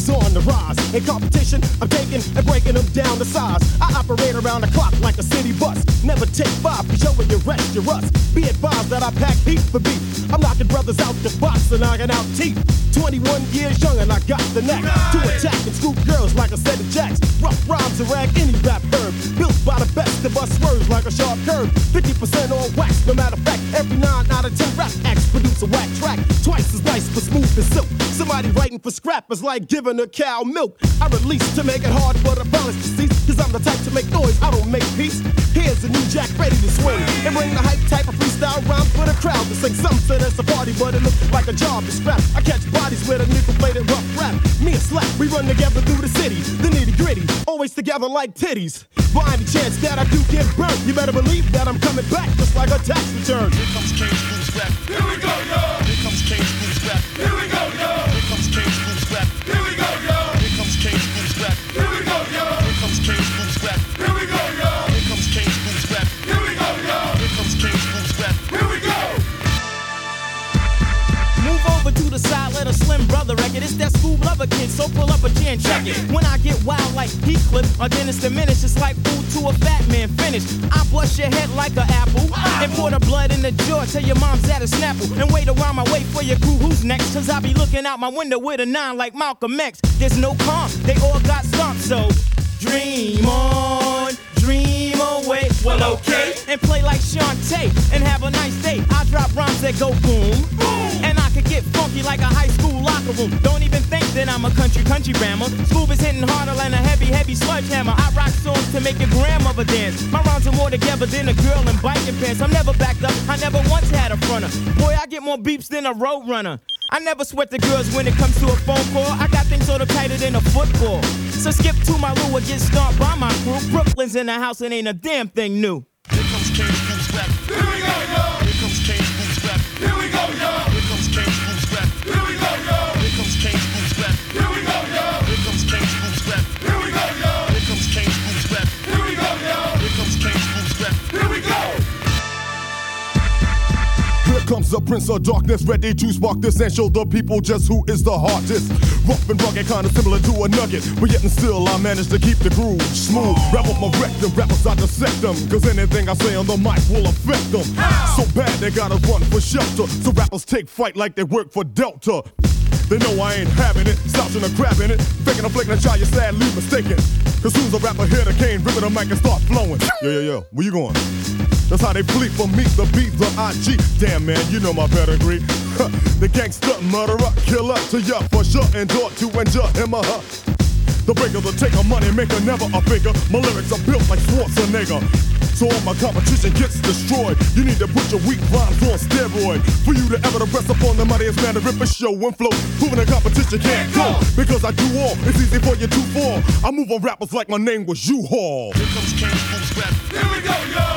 is on the rise. In competition, I'm taking and breaking them down to size. I operate around the clock like a city bus. Never take five, cause yo, when you rest, you rust. Be advised that I pack heat for beef. I'm knocking brothers out the box and knocking out teeth. 21 years young and I got the knack to attack and scoop girls like a set of jacks. Rough rhymes to rag any rap herb. Built by the best of us swerves like a sharp curve. 50% on wax, no matter fact. Every 9 out of 10 rap acts produce a whack track. Twice as nice but smooth as silk. Somebody writing for scrap is like giving a cow milk. I release to make it hard for the balance to cease. Cause I'm the type to make noise, I don't make peace. Here's a new jack ready to swing. And bring the hype type of freestyle rhymes for the crowd to sing. Some say it's a party, but it looks like a job to scrap. I catch bodies with a nickel-plated rough rap. Me and Slap, we run together through the city. The nitty-gritty, always together like titties. By any chance that I do get burnt, you better believe that I'm coming back just like a tax return. Here comes King's Blues Rap. Here we go, yo! Here comes King's Blues Rap. Here we go, yo! Here comes King's Blues Rap. Here we go, yo! Here comes King's Blues Rap. Here we go, yo! Here comes King's Blues Rap. Here we go, yo! Here comes King's Blues Rap. Here we go, yo! Here comes King's Blues Rap. Here we go! Move over to the side, let a slim brother record. It's that school lover kid, so pull up a chair and check it. When I get wild like Heathcliff or Dennis the Menace, it's like food to a fat man finish. I bust your head like an apple and pour the blood in the jaw till your mom's at a Snapple. And wait around my way for your crew, who's next? Cause I be looking out my window with a 9 like Malcolm X. There's no calm, they all got stomped, so dream on, dream away. Well, okay. And play like Shantae and have a nice day. I drop rhymes that go boom, boom. And I could get funky like a high school locker room. Don't even think that I'm a country rammer. Scoop is hitting harder than a heavy sledgehammer. I rock songs to make your grandmother dance. My rhymes are more together than a girl in biking pants. I'm never backed up, I never once had a fronter. Boy, I get more beeps than a road runner. I never sweat the girls when it comes to a phone call. I got things sort of tighter than a football. So skip to my loo or get stomped by my crew. Brooklyn's in the house and ain't a damn thing new. Here comes King's Blues Rap. Here we go, yo! Here comes King's Blues Rap. Here we go, yo! Here comes King's Blues Rap. Here we go, yo! Here comes King's Blues Rap. Here we go, yo! Here comes King's Blues Rap. Here we go, yo! Here comes King's Blues Rap. Here we go, yo! Here comes King's Blues Rap. Here we go! Here comes the Prince of Darkness, ready to spark this and show the people just who is the hardest. Rough and rugged, kinda similar to a nugget, but yet and still I manage to keep the groove smooth. Rap up my rectum, rappers I dissect them, cause anything I say on the mic will affect them. So bad they gotta run for shelter, so rappers take flight like they work for Delta. They know I ain't having it, slouching or grabbing it, faking or flaking a child, you're sadly mistaken. Cause who's a rapper here that can't rip it a mic and start flowing? Yeah, where you going? That's how they flee from me, the beat, the IG. Damn man, you know my pedigree. The gangster, murderer, killer to ya for sure. Endure to endure him or her. The breaker, the taker, money maker, never a figure. My lyrics are built like Schwarzenegger. So all my competition gets destroyed. You need to put your weak rhymes on steroid for you to ever the rest upon the mightiest man to rip a show and flow. Proving the competition can't go because I do all. It's easy for you to fall. I move on rappers like my name was U-Haul. Here comes King's Blues Rap. Here we go, yo!